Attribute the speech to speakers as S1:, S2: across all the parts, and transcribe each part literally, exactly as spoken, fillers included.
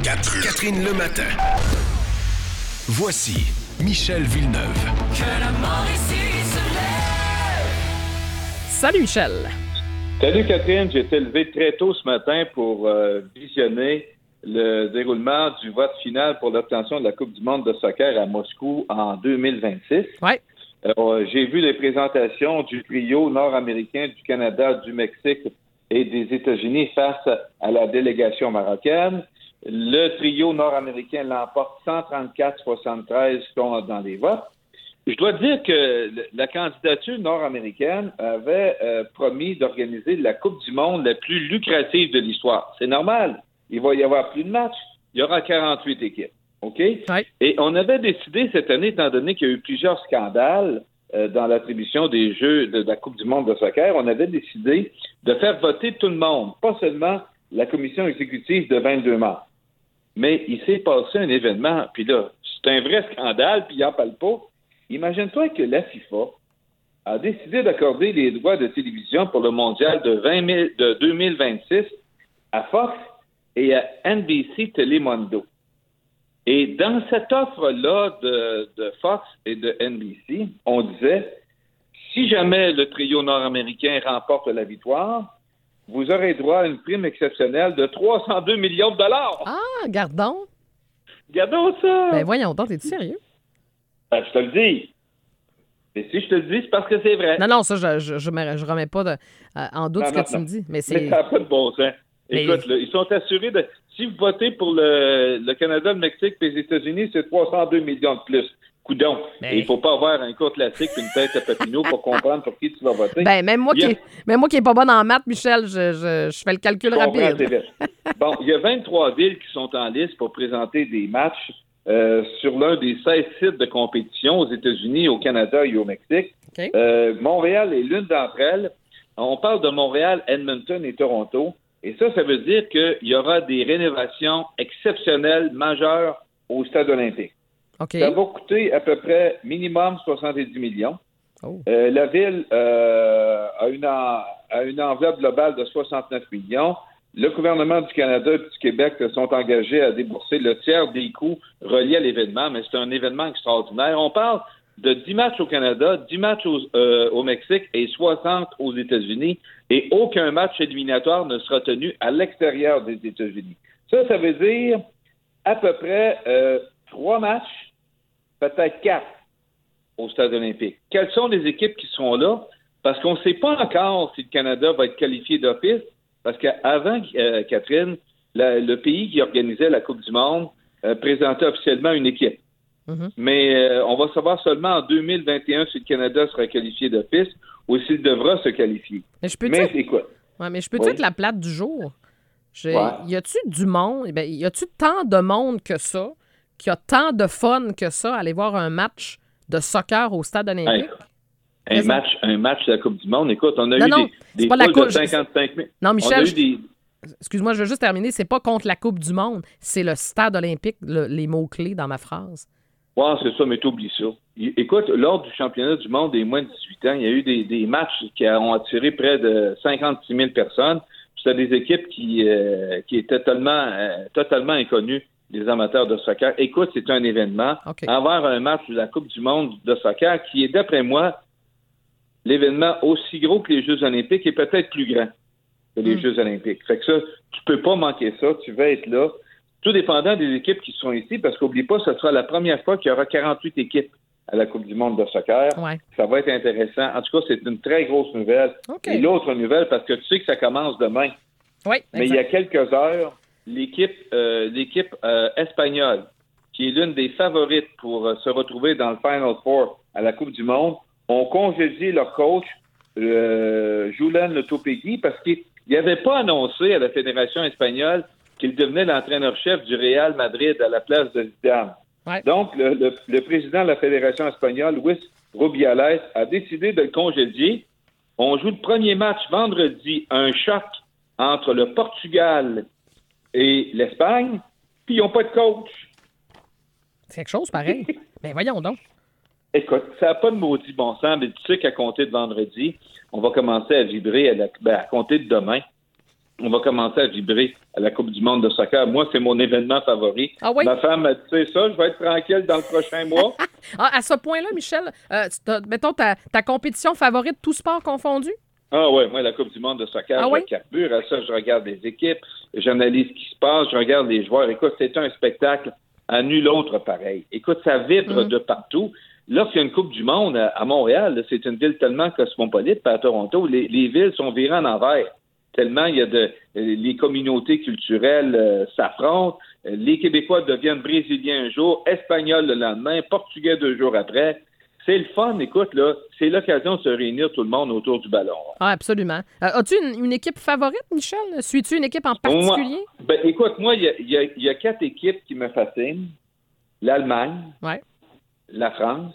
S1: Catherine, Catherine le matin. Voici Michel Villeneuve.
S2: Que la Mauricie se lève.
S3: Salut Michel.
S4: Salut Catherine, j'ai été levé très tôt ce matin pour euh, visionner le déroulement du vote final pour l'obtention de la Coupe du monde de soccer à Moscou en deux mille vingt-six.
S3: Ouais.
S4: Euh, j'ai vu les présentations du trio nord-américain du Canada, du Mexique et des États-Unis face à la délégation marocaine. Le trio nord-américain l'emporte cent trente-quatre à soixante-treize dans les votes. Je dois dire que la candidature nord-américaine avait euh, promis d'organiser la Coupe du monde la plus lucrative de l'histoire. C'est normal. Il va y avoir plus de matchs. Il y aura quarante-huit équipes. OK?
S3: Ouais.
S4: Et on avait décidé cette année, étant donné qu'il y a eu plusieurs scandales euh, dans l'attribution des Jeux de, de la Coupe du monde de soccer, on avait décidé de faire voter tout le monde, pas seulement la commission exécutive de vingt-deux membres. Mais il s'est passé un événement, puis là, c'est un vrai scandale, puis il n'en parle pas. Imagine-toi que la FIFA a décidé d'accorder les droits de télévision pour le mondial de, vingt mille, de deux mille vingt-six à Fox et à N B C Telemundo. Et dans cette offre-là de, de Fox et de N B C, on disait, si jamais le trio nord-américain remporte la victoire, vous aurez droit à une prime exceptionnelle de trois cent deux millions de dollars.
S3: Ah, gardons.
S4: Regardons ça.
S3: Ben voyons donc, t'es-tu sérieux?
S4: Ben, je te le dis. Et si je te le dis, c'est parce que c'est vrai.
S3: Non, non, ça, je je, je, me, je remets pas de, euh, en doute
S4: Non,
S3: ce que
S4: non,
S3: tu
S4: non.
S3: me dis. Mais c'est.
S4: Mais ça n'a pas de bon sens.
S3: Mais-
S4: Écoute, là, ils sont assurés de... Si vous votez pour le, le Canada, le Mexique et les États-Unis, c'est trois cent deux millions de plus. Coudon.
S3: Mais-
S4: Et il ne faut pas avoir un cours classique et une tête à Papineau pour comprendre pour qui tu vas voter.
S3: Ben, même moi,
S4: Il y a-
S3: qui, même moi qui est pas bonne en maths, Michel, je, je, je fais le calcul
S4: Je comprends,
S3: rapide.
S4: c'est vrai. Bon, il y a vingt-trois villes qui sont en liste pour présenter des matchs euh, sur l'un des seize sites de compétition aux États-Unis, au Canada et au Mexique.
S3: OK.
S4: Euh, Montréal est l'une d'entre elles. On parle de Montréal, Edmonton et Toronto. Et ça, ça veut dire qu'il y aura des rénovations exceptionnelles, majeures au stade olympique.
S3: OK.
S4: Ça va coûter à peu près minimum soixante-dix millions.
S3: Oh.
S4: Euh, la ville euh, a, une en- a une enveloppe globale de soixante-neuf millions. Le gouvernement du Canada et du Québec sont engagés à débourser le tiers des coûts reliés à l'événement, mais c'est un événement extraordinaire. On parle de dix matchs au Canada, dix matchs au, euh, au Mexique et soixante aux États-Unis, et aucun match éliminatoire ne sera tenu à l'extérieur des États-Unis. Ça, ça veut dire à peu près euh, trois matchs, peut-être quatre au stade olympique. Quelles sont les équipes qui seront là? Parce qu'on ne sait pas encore si le Canada va être qualifié d'office, parce qu'avant, euh, Catherine, la- le pays qui organisait la Coupe du monde euh, présentait officiellement une équipe.
S3: Mhm.
S4: Mais euh, on va savoir seulement en deux mille vingt et un si le Canada sera qualifié d'office ou s'il devra se qualifier.
S3: Mais je peux
S4: Mais
S3: dire,
S4: écoute,
S3: ouais, mais je peux
S4: Oui.
S3: être la plate du jour? Je-
S4: Ouais.
S3: Y a-tu du monde? Ben, y a-tu tant de monde que ça, qui a tant de fun que ça, aller voir un match de soccer au stade olympique?
S4: un
S3: Raison.
S4: match, un match de la Coupe du monde, écoute, on a
S3: Non,
S4: eu
S3: non,
S4: des,
S3: c'est
S4: des
S3: pas la
S4: poules
S3: coupe,
S4: de
S3: je-
S4: cinquante-cinq mille.
S3: Non,
S4: On a
S3: Michel,
S4: eu
S3: je-
S4: des...
S3: excuse-moi, je veux juste terminer. C'est pas contre la Coupe du monde, c'est le stade olympique, le- les mots-clés dans ma phrase.
S4: Ouais, c'est ça, mais t'oublies ça. Y- Écoute, lors du championnat du monde des moins de dix-huit ans, il y a eu des, des matchs qui ont attiré près de cinquante-six mille personnes. C'était des équipes qui, euh, qui étaient totalement, euh, totalement inconnues des amateurs de soccer. Écoute, c'est un événement.
S3: OK.
S4: Avoir un match de la Coupe du monde de soccer qui est, d'après moi, l'événement aussi gros que les Jeux olympiques et peut-être plus grand que les
S3: Mm.
S4: Jeux olympiques. Fait que ça, tu peux pas manquer ça. Tu vas être là. Tout dépendant des équipes qui sont ici, parce qu'oublie pas, ce sera la première fois qu'il y aura quarante-huit équipes à la Coupe du monde de soccer.
S3: Ouais.
S4: Ça va être intéressant. En tout cas, c'est une très grosse nouvelle.
S3: OK.
S4: Et l'autre nouvelle, parce que tu sais que ça commence demain,
S3: Oui,
S4: mais il y a
S3: exact.
S4: quelques heures, l'équipe, euh, l'équipe euh, espagnole, qui est l'une des favorites pour euh, se retrouver dans le Final Four à la Coupe du monde, ont congédié leur coach, euh, Julen Lopetegui, parce qu'il n'avait pas annoncé à la Fédération espagnole qu'il devenait l'entraîneur-chef du Real Madrid à la place de Zidane.
S3: Ouais.
S4: Donc, le, le- le président de la Fédération espagnole, Luis Rubiales, a décidé de le congédier. On joue le premier match vendredi, un choc entre le Portugal et l'Espagne, puis ils n'ont pas de coach.
S3: C'est quelque chose pareil. Ben voyons donc.
S4: Écoute, ça n'a pas de maudit bon sens, mais tu sais qu'à compter de vendredi, on va commencer à vibrer à, la- ben, à compter de demain. on va commencer à vibrer à la Coupe du monde de soccer. Moi, c'est mon événement favori.
S3: Ah oui?
S4: Ma femme a dit, c'est ça, je vais être tranquille dans le prochain mois.
S3: Ah, à ce point-là, Michel, euh, t'as- mettons ta, ta compétition favorite, tout sport confondu?
S4: Ah ouais, moi, la Coupe du monde de soccer,
S3: Ah
S4: je
S3: oui?
S4: carbure. À ça, je regarde les équipes, j'analyse ce qui se passe, je regarde les joueurs. Écoute, c'est un spectacle à nul autre pareil. Écoute, ça vibre
S3: Mm.
S4: de partout. Lorsqu'il y a une Coupe du monde à, à Montréal, là, c'est une ville tellement cosmopolite, puis à Toronto, les, les villes sont virées en envers. Tellement il y a de les communautés culturelles euh, s'affrontent. Euh, Les Québécois deviennent brésiliens un jour, espagnols le lendemain, portugais deux jours après. C'est le fun, écoute, là. C'est l'occasion de se réunir tout le monde autour du ballon.
S3: Ah, absolument. Euh, as-tu une, une équipe favorite, Michel? Suis-tu une équipe en particulier?
S4: Moi, ben, écoute, moi, il y a, il y a- il y a quatre équipes qui me fascinent. L'Allemagne,
S3: Ouais.
S4: la France,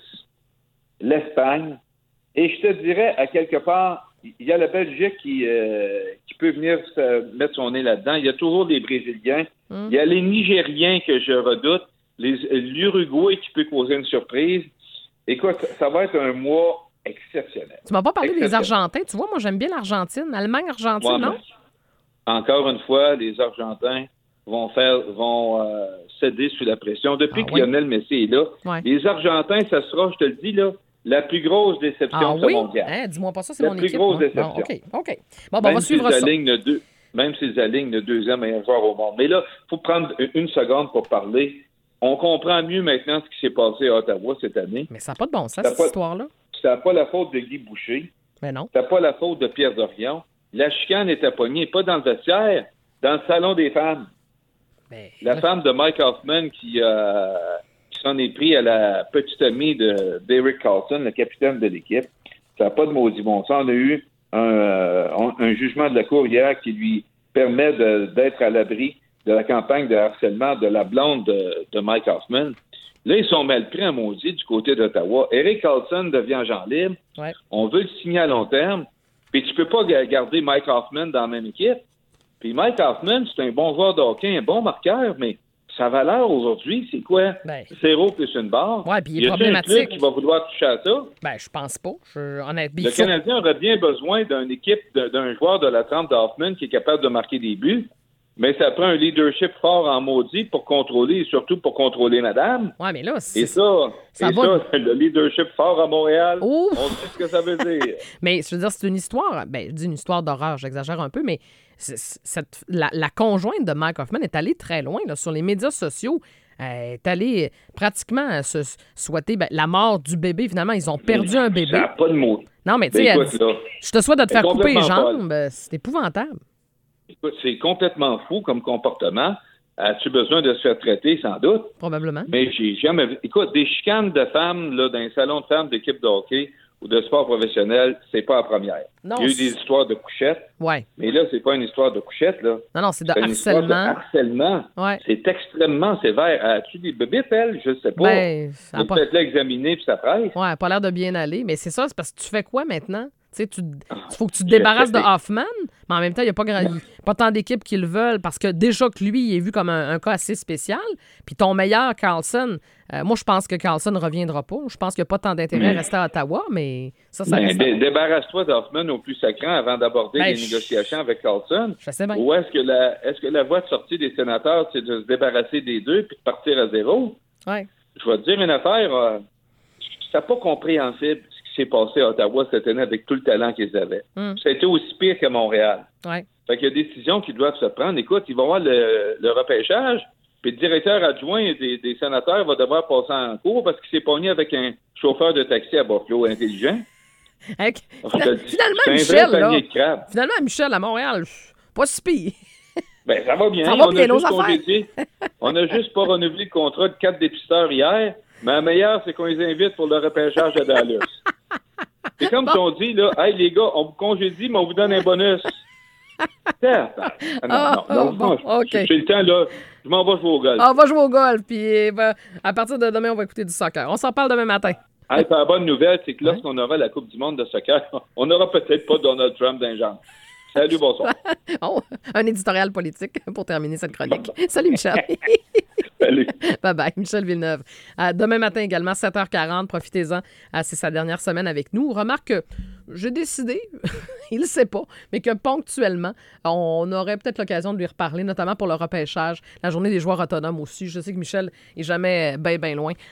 S4: l'Espagne, et je te dirais, à quelque part, il y a la Belgique qui, euh, qui peut venir se mettre son nez là-dedans. Il y a toujours les Brésiliens.
S3: Mm.
S4: Il y a les Nigériens que je redoute. Les, l'Uruguay qui peut causer une surprise. Écoute, ça va être un mois exceptionnel.
S3: Tu m'as pas parlé des
S4: Exceptionnel.
S3: Argentins. Tu vois, moi, j'aime bien l'Argentine. Allemagne-Argentine,
S4: Ouais,
S3: non?
S4: mais encore une fois, les Argentins vont faire vont euh, céder sous la pression. Depuis
S3: Ah
S4: que
S3: oui?
S4: Lionel Messi est là,
S3: Ouais.
S4: les Argentins, ça sera, je te le dis, là, la plus grosse déception
S3: Ah
S4: de ce
S3: oui?
S4: mondial.
S3: Hein, dis-moi pas ça, c'est
S4: La
S3: mon
S4: plus
S3: équipe.
S4: grosse
S3: moi.
S4: déception.
S3: Bon, OK, OK. Bon, ben, on
S4: Même
S3: va
S4: s'ils
S3: suivre ça.
S4: alignent le deux, même s'ils alignent le deuxième meilleur joueur au monde. Mais là, il faut prendre une seconde pour parler. On comprend mieux maintenant ce qui s'est passé à Ottawa cette année.
S3: Mais ça n'a pas de bon sens,
S4: T'as
S3: cette
S4: pas-
S3: histoire-là.
S4: Ce n'est pas la faute de Guy Boucher.
S3: Mais non.
S4: C'était pas la faute de Pierre Dorion. La chicane était pognée, pas dans le vestiaire, dans le salon des femmes.
S3: Ben,
S4: La
S3: là,
S4: femme de Mike Hoffman qui, euh, qui s'en est pris à la petite amie de d'Eric Carlson, le capitaine de l'équipe. Ça n'a pas de maudit bon sens. On a eu un, euh, un jugement de la Cour hier qui lui permet de- d'être à l'abri de la campagne de harcèlement de la blonde de, de Mike Hoffman. Là, ils sont mal pris à maudit du côté d'Ottawa. Eric Carlson devient agent libre.
S3: Ouais.
S4: On veut le signer à long terme. Puis tu peux pas ga- garder Mike Hoffman dans la même équipe. Puis Mike Hoffman, c'est un bon joueur de hockey, un bon marqueur, mais sa valeur aujourd'hui, c'est quoi?
S3: Ben.
S4: Zéro plus une barre.
S3: Ouais, puis il est
S4: Y a-t-il un
S3: problématique.
S4: club qui va vouloir toucher à ça?
S3: Ben, je pense pas. Je, honnêtement,
S4: Le
S3: il faut-
S4: Canadien aurait bien besoin d'une équipe, de- d'un joueur de la trempe de Hoffman qui est capable de marquer des buts, mais ça prend un leadership fort en maudit pour contrôler, et surtout pour contrôler madame.
S3: Ouais, mais là,
S4: Et
S3: c'est...
S4: ça,
S3: Ça
S4: et
S3: va-
S4: ça, le leadership fort à Montréal,
S3: Ouf!
S4: on sait ce que ça veut dire.
S3: Mais je veux dire, c'est une histoire, ben, je dis une histoire d'horreur, j'exagère un peu, mais c'est- c'est- cette, la, la conjointe de Mike Hoffman est allée très loin là, sur les médias sociaux. Elle est allée pratiquement euh, se souhaiter ben, la mort du bébé. Finalement, ils ont perdu un bébé.
S4: Ça n'a pas de mots.
S3: Non, mais tu sais,
S4: Ben,
S3: elle
S4: écoute,
S3: dit,
S4: là,
S3: je te souhaite de te
S4: elle est
S3: faire couper les
S4: complètement
S3: jambes. euh, C'est épouvantable.
S4: écoute, c'est complètement fou comme comportement. As-tu besoin de se faire traiter, sans doute?
S3: Probablement.
S4: Mais j'ai jamais vu. Écoute, des chicanes de femmes là, dans un salon de femmes d'équipe de hockey ou de sport professionnel, c'est pas la première.
S3: Non,
S4: Il y a eu
S3: c'est-
S4: des histoires de couchettes,
S3: Ouais.
S4: mais là, c'est pas une histoire de couchettes, là.
S3: Non, non, c'est de
S4: C'est une histoire de
S3: harcèlement.
S4: harcèlement.
S3: Ouais.
S4: C'est extrêmement sévère. As-tu des bébites, elle? Je sais pas.
S3: Ben, ça a
S4: On
S3: pas...
S4: peut-être l'examiner puis ça presse.
S3: Ouais, pas l'air de bien aller. Mais c'est ça, c'est parce que tu fais quoi maintenant? Tu sais, tu il faut que tu te
S4: je
S3: débarrasses de
S4: sais.
S3: Hoffman, mais en même temps, il n'y a pas, grand- il y a pas tant d'équipes qui le veulent parce que déjà que lui, il est vu comme un, un cas assez spécial. Puis ton meilleur, Carlson, euh, moi, je pense que Carlson ne reviendra pas. Je pense qu'il n'y a pas tant d'intérêt à rester à Ottawa, mais ça, ça
S4: Ben,
S3: reste à
S4: dé-
S3: voir.
S4: débarrasse-toi d'Hoffman au plus sacrant avant d'aborder
S3: Ben,
S4: les
S3: je-
S4: négociations avec Carlson.
S3: Je sais bien.
S4: Ou est-ce que la est-ce que la voie de sortie des sénateurs, c'est de se débarrasser des deux puis de partir à zéro?
S3: Ouais.
S4: Je vais te dire une affaire, euh, c'est pas compréhensible ce qui s'est passé à Ottawa cette année avec tout le talent qu'ils avaient.
S3: Mm.
S4: Ça a été aussi pire qu'à Montréal.
S3: Ouais.
S4: Fait qu'il y a des décisions qui doivent se prendre. Écoute, ils vont voir le, le repêchage, puis le directeur adjoint des, des sénateurs va devoir passer en cours parce qu'il s'est pogné avec un chauffeur de taxi à Buffalo intelligent.
S3: Avec-
S4: Je te le dis,
S3: Finalement,
S4: c'est un
S3: Michel,
S4: vrai
S3: là.
S4: panier de crabes.
S3: Finalement, Michel, à Montréal, pas si pire.
S4: Ben, ça va bien.
S3: Ça va
S4: on,
S3: bien,
S4: a
S3: nos
S4: juste
S3: affaires.
S4: congédié- on a juste pas renouvelé le contrat de quatre dépisteurs hier, mais la meilleure, c'est qu'on les invite pour le repêchage à Dallas. C'est comme si on dit, là, hey, les gars, on vous congédie, mais on vous donne un bonus. Ah, non,
S3: Ah,
S4: non, non,
S3: ah, bon,
S4: non,
S3: OK.
S4: j'ai le temps, là. Je m'en vais jouer au golf.
S3: Ah, on va jouer au golf, puis ben, à partir de demain, on va écouter du soccer. On s'en parle demain matin.
S4: Hey, puis la bonne nouvelle, c'est que lorsqu'on aura la Coupe du monde de soccer, on n'aura peut-être pas Donald Trump dans les jambes. Salut, bonsoir.
S3: Oh, un éditorial politique pour terminer cette chronique. Salut, Michel.
S4: Salut.
S3: Bye-bye, Michel Villeneuve. Euh, demain matin également, sept heures quarante, profitez-en. Euh, c'est sa dernière semaine avec nous. Remarque que j'ai décidé, il ne sait pas, mais que ponctuellement, on aurait peut-être l'occasion de lui reparler, notamment pour le repêchage, la journée des joueurs autonomes aussi. Je sais que Michel est jamais bien, bien loin